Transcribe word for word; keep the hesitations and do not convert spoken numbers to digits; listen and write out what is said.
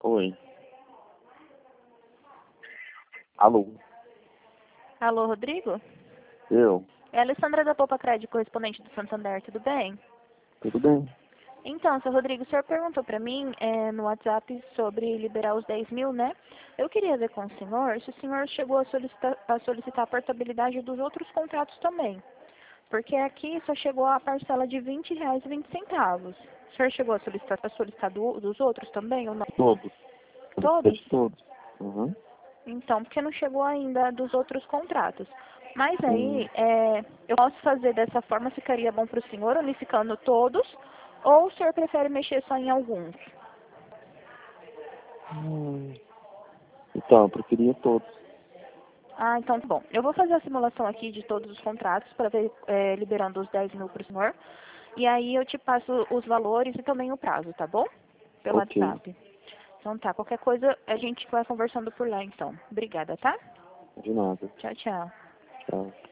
Oi. Alô? Alô, Rodrigo? Eu? É a Alessandra da Poupa Crédito, correspondente do Santander, tudo bem? Tudo bem? Então, seu Rodrigo, o senhor perguntou para mim é, no WhatsApp sobre liberar os dez mil, né? Eu queria ver com o senhor se o senhor chegou a solicitar, a solicitar a portabilidade dos outros contratos também. Porque aqui só chegou a parcela de vinte reais e vinte centavos. O senhor chegou a solicitar, a solicitar do, dos outros também ou não? Todos. Todos? De todos. Uhum. Então, porque não chegou ainda dos outros contratos. Mas Hum. aí, é, eu posso fazer dessa forma, ficaria bom para o senhor, unificando todos, ou o senhor prefere mexer só em alguns? Hum. Então, eu preferia todos. Ah, então tá bom. Eu vou fazer a simulação aqui de todos os contratos para ver, é, liberando os dez mil para o senhor. E aí eu te passo os valores e também o prazo, tá bom? Pelo Ok. WhatsApp. Então tá, qualquer coisa a gente vai conversando por lá então. Obrigada, tá? De nada. Tchau, tchau. Tchau.